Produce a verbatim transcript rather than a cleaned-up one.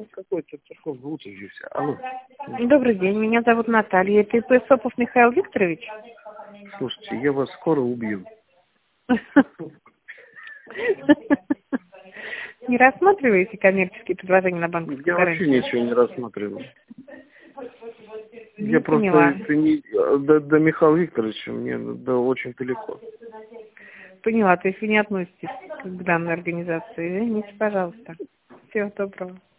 Ну, какой-то церковный уточник. Алло. Добрый день, меня зовут Наталья. Это ИП Сопов Михаил Викторович? Слушайте, я вас скоро убью. Не рассматриваете коммерческие предложения на банковской Я гарантии? вообще ничего не рассматриваю. Не Я поняла. просто это не, до, до Михаила Викторовича мне до очень далеко. Поняла, то есть вы не относитесь к данной организации. Извините, пожалуйста. Всего доброго.